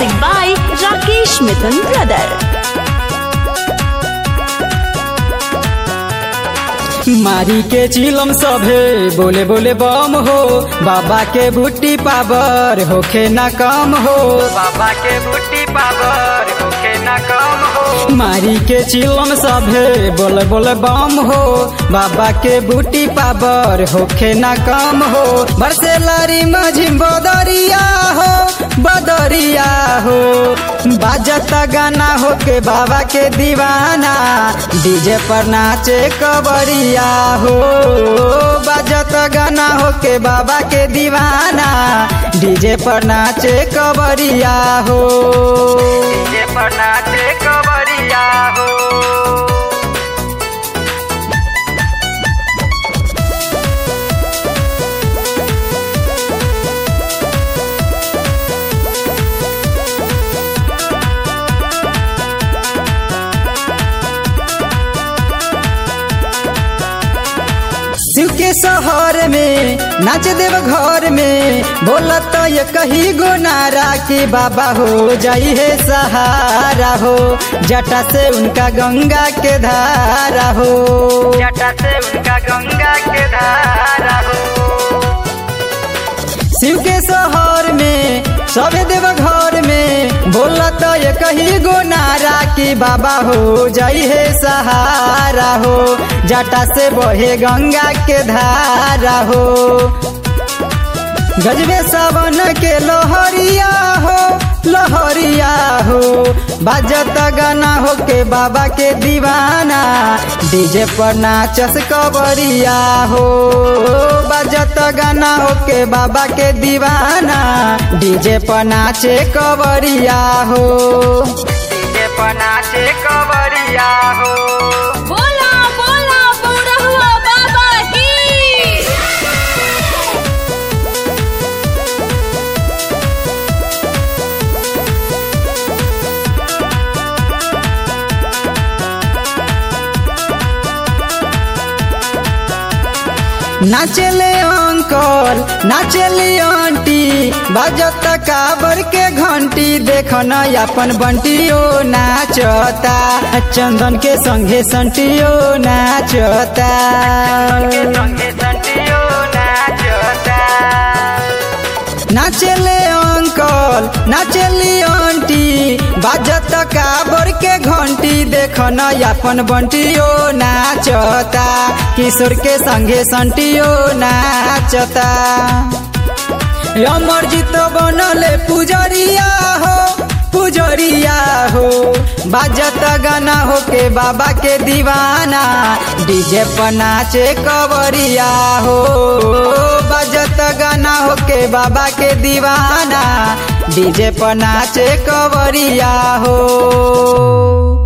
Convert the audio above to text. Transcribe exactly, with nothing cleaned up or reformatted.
Music by Rakesh Mithun Brother. मारी के चिलम सभे बोले बोले बम हो, बाबा के बूटी पावर होखे ना कम हो, बाबा के बूटी पावर होखे ना कम हो। मारी के चिलम सभे बोले बोले बम हो, बाबा के बूटी पावर होखे ना कम हो। बरसे लारी मझिम बदरिया हो, बदरिया हो, बाजत गाना हो के बाबा के दीवाना, डीजे पर नाचे कबरिया हो। बाजत गाना हो के बाबा के दीवाना, डीजे पर नाचे कबरिया हो, डीजे पर नाचे कबरिया हो। शिव के शहर में नाच देव घर में, बोला तो ये कही गो नारा कि बाबा हो जाई है सहारा हो। जटा से उनका गंगा के धारा हो, जटा से उनका गंगा के धारा हो। शिव के शहर में सबे देव घर में, बोला तो ये कही गो नारा कि बाबा हो जाई है सहारा हो। जटा से बहे गंगा के धारा हो, गजबे सावन के लोहरिया हो, लोहरिया हो। बाजत गाना हो के बाबा के दीवाना, डीजे पर नाचस कबरिया हो। बाजत गाना हो के बाबा के दीवाना, डीजे पर नाचे कबरिया हो, डीजे पर नाचे कबरिया हो। बोला बोला बौरहुआ बाबा की। नाचले अंकल नाचली आंटी, बाजत काबर के घंटी, देखना अपन बंटियो नाचता, चंदन के संगे संटियो नाचता, नाचले अंकल नाचली आंटी, बाजत काबर के घंटी, देखना अपन बंटियो नाचता, किशोर के संगे संटियो नाचता। अमरजीत बनले पुजरिया हो, पुजरिया हो। बाजत गाना हो के बाबा के दीवाना, डीजे पर नाचे कबरिया हो। बाजत गाना हो के बाबा के दीवाना, डीजे पर नाचे कबरिया हो।